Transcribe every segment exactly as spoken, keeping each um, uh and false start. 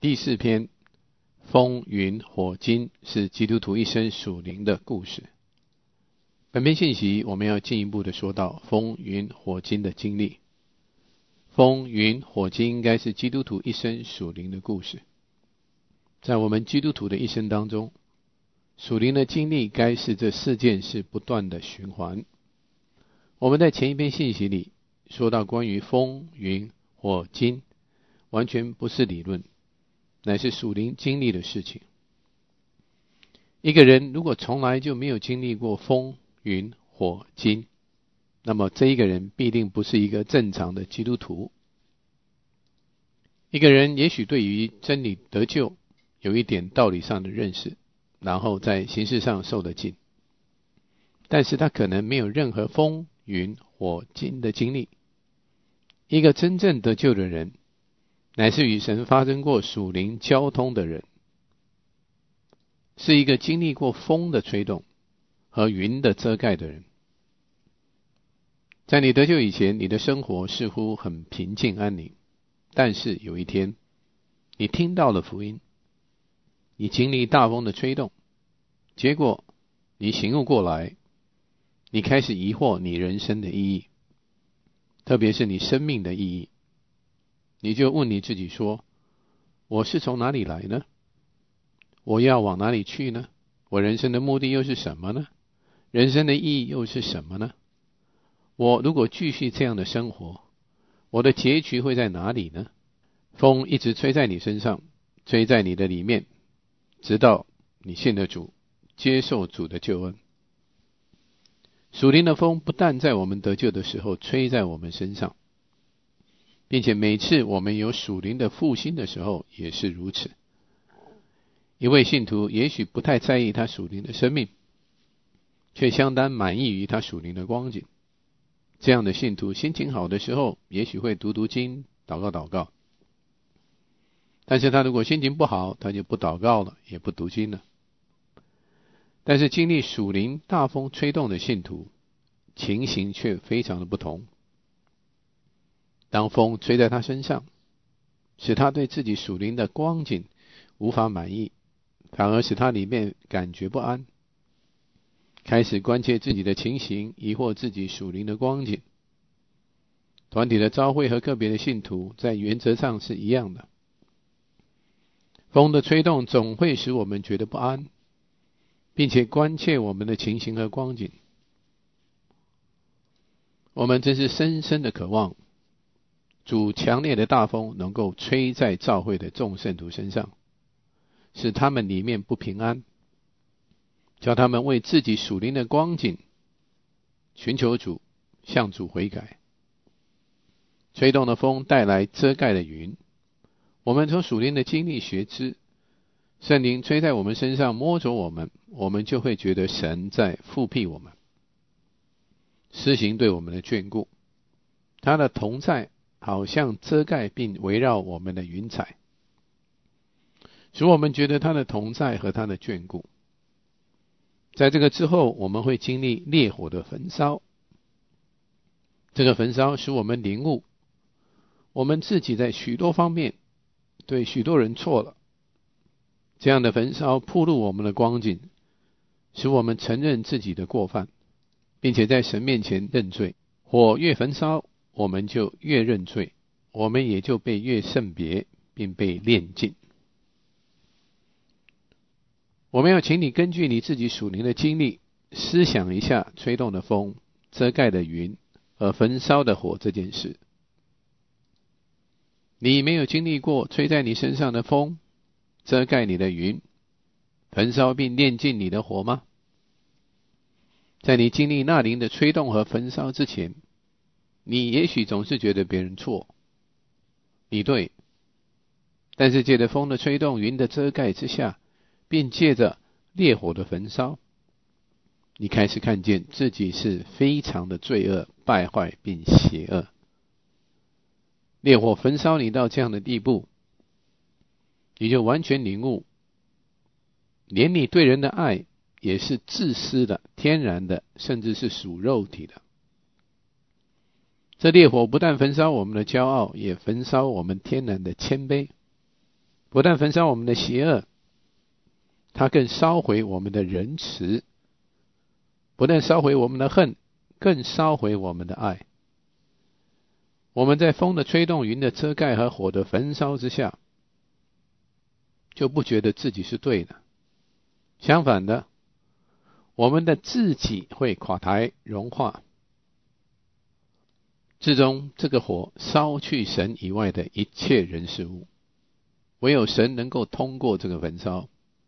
第四篇，风云火金，是基督徒一生属灵的故事。本篇信息我们要进一步的说到风云火金的经历。风云火金应该是基督徒一生属灵的故事。在我们基督徒的一生当中，属灵的经历该是这四件事不断的循环。我们在前一篇信息里说到关于风云火金，完全不是理论，乃是属灵经历的事情。一个人如果从来就没有经历过风云火金，那么这一个人必定不是一个正常的基督徒。一个人也许对于真理得救有一点道理上的认识，然后在形式上受得敬，但是他可能没有任何风云火金的经历。一个真正得救的人，乃是与神发生过属灵交通的人，是一个经历过风的吹动和云的遮盖的人。在你得救以前，你的生活似乎很平静安宁，但是有一天你听到了福音，你经历大风的吹动，结果你醒悟过来，你开始疑惑你人生的意义，特别是你生命的意义。你就问你自己说，我是从哪里来呢？我要往哪里去呢？我人生的目的又是什么呢？人生的意义又是什么呢？我如果继续这样的生活，我的结局会在哪里呢？风一直吹在你身上，吹在你的里面，直到你信了主，接受主的救恩。属灵的风不但在我们得救的时候吹在我们身上，并且每次我们有属灵的复兴的时候也是如此。一位信徒也许不太在意他属灵的生命，却相当满意于他属灵的光景。这样的信徒心情好的时候，也许会读读经，祷告祷告。但是他如果心情不好，他就不祷告了，也不读经了。但是经历属灵大风吹动的信徒，情形却非常的不同。当风吹在他身上，使他对自己属灵的光景无法满意，反而使他里面感觉不安，开始关切自己的情形，疑惑自己属灵的光景。团体的召会和个别的信徒在原则上是一样的。风的吹动总会使我们觉得不安，并且关切我们的情形和光景。我们真是深深的渴望主强烈的大风能够吹在召会的众圣徒身上，使他们里面不平安，叫他们为自己属灵的光景寻求主，向主悔改。吹动的风带来遮盖的云，我们从属灵的经历学知，圣灵吹在我们身上，摸着我们，我们就会觉得神在复辟我们，施行对我们的眷顾。他的同在好像遮盖并围绕我们的云彩，使我们觉得他的同在和他的眷顾。在这个之后，我们会经历烈火的焚烧。这个焚烧使我们领悟，我们自己在许多方面对许多人错了。这样的焚烧暴露我们的光景，使我们承认自己的过犯，并且在神面前认罪。火越焚烧，我们就越认罪，我们也就被越圣别，并被炼净。我们要请你根据你自己属灵的经历，思想一下吹动的风、遮盖的云和焚烧的火这件事。你没有经历过吹在你身上的风、遮盖你的云、焚烧并炼净你的火吗？在你经历那灵的吹动和焚烧之前，你也许总是觉得别人错，你对。但是借着风的吹动、云的遮盖之下，并借着烈火的焚烧，你开始看见自己是非常的罪恶、败坏并邪恶。烈火焚烧你到这样的地步，你就完全领悟，连你对人的爱也是自私的、天然的，甚至是属肉体的。这烈火不但焚烧我们的骄傲，也焚烧我们天然的谦卑。 不但焚烧我们的邪恶，他更烧毁我们的仁慈，不但烧毁我们的恨，更烧毁我们的爱。我们在风的吹动、云的遮盖和火的焚烧之下，就不觉得自己是对的。相反的，我们的自己会垮台融化，最终这个火烧去神以外的一切人事物，唯有神能够通过这个焚烧。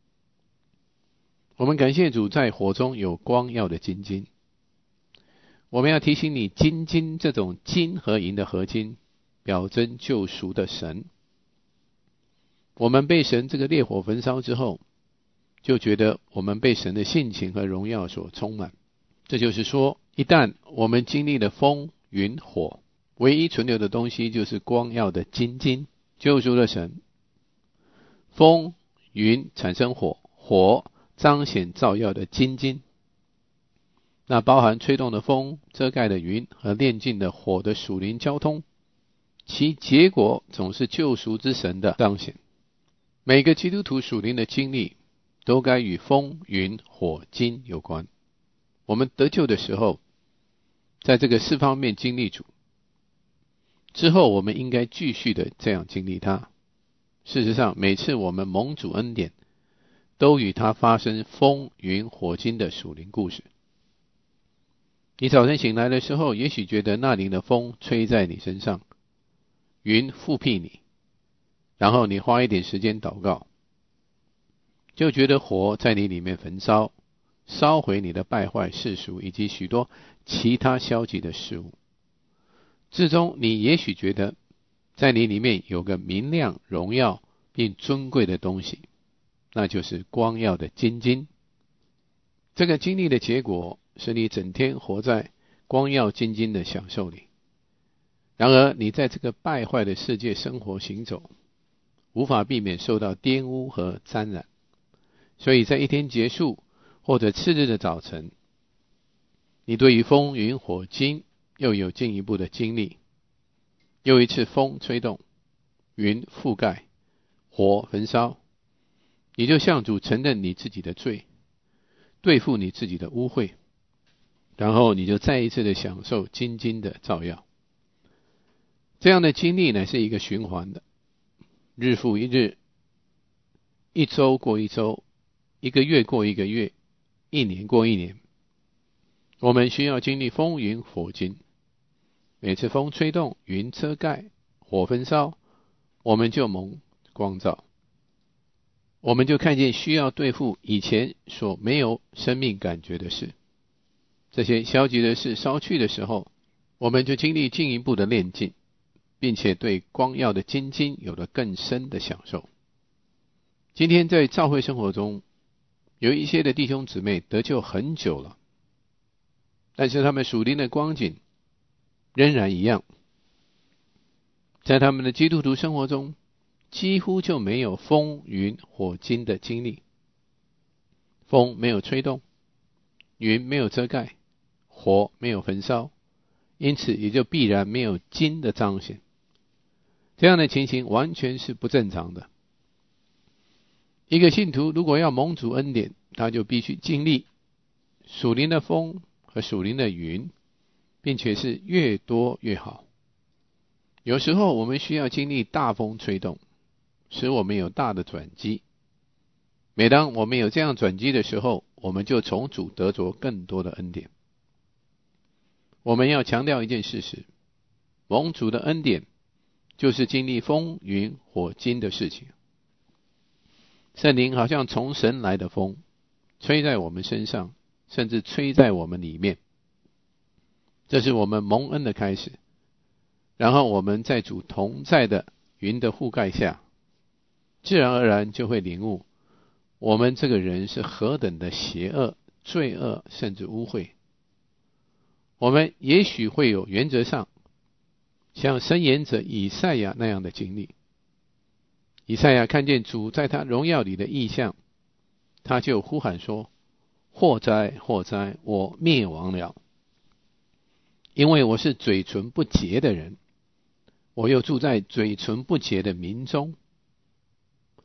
我们感谢主，在火中有光耀的金金。我们要提醒你，金金这种金和银的合金，表征救赎的神。我们被神这个烈火焚烧之后，就觉得我们被神的性情和荣耀所充满。这就是说，一旦我们经历了风、云、火，唯一存留的东西就是光耀的金金，救赎的神。风、云产生火，火彰显照耀的金金。那包含吹动的风、遮盖的云和炼尽的火的属灵交通，其结果总是救赎之神的彰显。每个基督徒属灵的经历都该与风、云、火、金有关。我们得救的时候，在这个四方面经历主之后，我们应该继续的这样经历他。事实上，每次我们蒙主恩典，都与他发生风、云、火、金的属灵故事。你早晨醒来的时候，也许觉得那灵的风吹在你身上，云覆庇你，然后你花一点时间祷告，就觉得火在你里面焚烧，烧毁你的败坏世俗以及许多其他消极的事物。至终你也许觉得在你里面有个明亮、荣耀并尊贵的东西，那就是光耀的金金。这个经历的结果使你整天活在光耀金金的享受里。然而你在这个败坏的世界生活行走，无法避免受到玷污和沾染。所以在一天结束或者次日的早晨，你对于风、云、火、金又有进一步的经历。又一次风吹动，云覆盖，火焚烧，你就向主承认你自己的罪，对付你自己的污秽，然后你就再一次的享受金金的照耀。这样的经历呢，是一个循环的，日复一日，一周过一周，一个月过一个月，一年过一年。我们需要经历风云火金，每次风吹动，云遮盖，火焚烧，我们就蒙光照，我们就看见需要对付以前所没有生命感觉的事。这些消极的事烧去的时候，我们就经历进一步的炼净，并且对光耀的金金有了更深的享受。今天在教会生活中，有一些的弟兄姊妹得救很久了，但是他们属灵的光景仍然一样。在他们的基督徒生活中，几乎就没有风云火金的经历。风没有吹动，云没有遮盖，火没有焚烧，因此也就必然没有金的彰显。这样的情形完全是不正常的。一个信徒如果要蒙主恩典，他就必须经历属灵的风和属灵的云，并且是越多越好。有时候我们需要经历大风吹动，使我们有大的转机。每当我们有这样转机的时候，我们就从主得着更多的恩典。我们要强调一件事实，蒙主的恩典就是经历风云火金的事情。圣灵好像从神来的风，吹在我们身上，甚至吹在我们里面。这是我们蒙恩的开始。然后我们在主同在的云的覆盖下，自然而然就会领悟，我们这个人是何等的邪恶、罪恶，甚至污秽。我们也许会有原则上像申言者以赛亚那样的经历。以赛亚看见主在他荣耀里的异象，他就呼喊说：祸哉祸哉，我灭亡了，因为我是嘴唇不洁的人，我又住在嘴唇不洁的民中。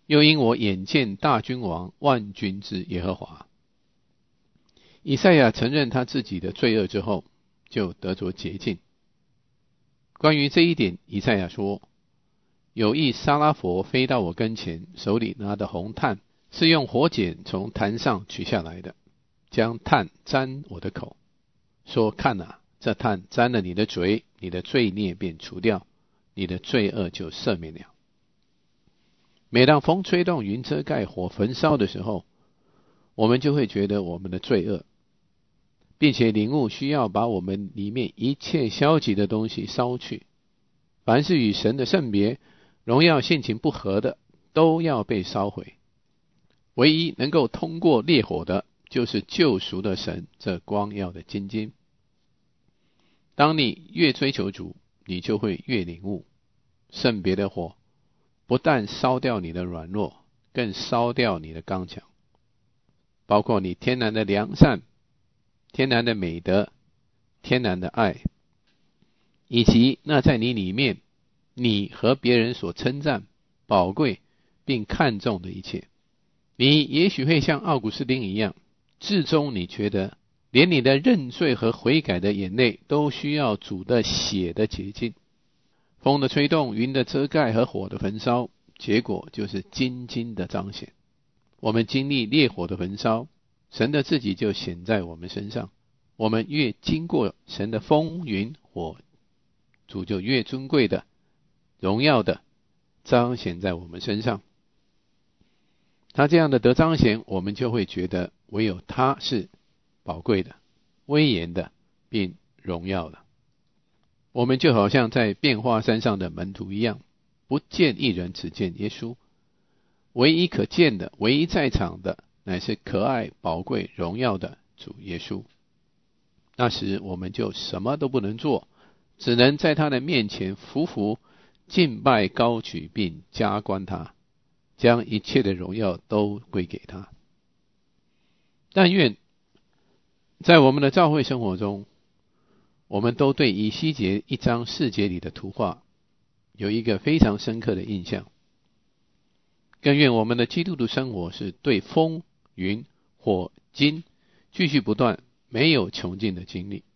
又因我眼见大君王万军之耶和华。以赛亚承认他自己的罪恶之后，就得着洁净。关于这一点，以赛亚说，有一沙拉佛飞到我跟前，手里拿的红炭是用火剪从坛上取下来的，将炭沾我的口，说，看啊，这炭沾了你的嘴，你的罪孽便除掉，你的罪恶就赦免了。每当风吹动，云遮盖，火焚烧的时候，我们就会觉得我们的罪恶，并且领悟需要把我们里面一切消极的东西烧去。凡是与神的圣别、荣耀性情不合的，都要被烧毁。唯一能够通过烈火的，就是救赎的神这光耀的金晶。当你越追求主，你就会越领悟，圣别的火不但烧掉你的软弱，更烧掉你的刚强，包括你天然的良善、天然的美德、天然的爱，以及那在你里面你和别人所称赞、宝贵并看重的一切。你也许会像奥古斯丁一样，至终你觉得连你的认罪和悔改的眼泪都需要主的血的洁净。风的吹动，云的遮盖和火的焚烧，结果就是金晶的彰显。我们经历烈火的焚烧，神的自己就显在我们身上。我们越经过神的风云火，主就越尊贵的、荣耀的彰显在我们身上。他这样的得彰显，我们就会觉得唯有他是宝贵的、威严的并荣耀的。我们就好像在变化山上的门徒一样，不见一人，只见耶稣。唯一可见的、唯一在场的，乃是可爱、宝贵、荣耀的主耶稣。那时我们就什么都不能做，只能在他的面前匍匐、敬拜、高举并加冠他，将一切的荣耀都归给他。但愿在我们的教会生活中，我们都对以西结一章四节里的图画有一个非常深刻的印象。更愿我们的基督徒生活是对风、云、火、金继续不断、没有穷尽的经历。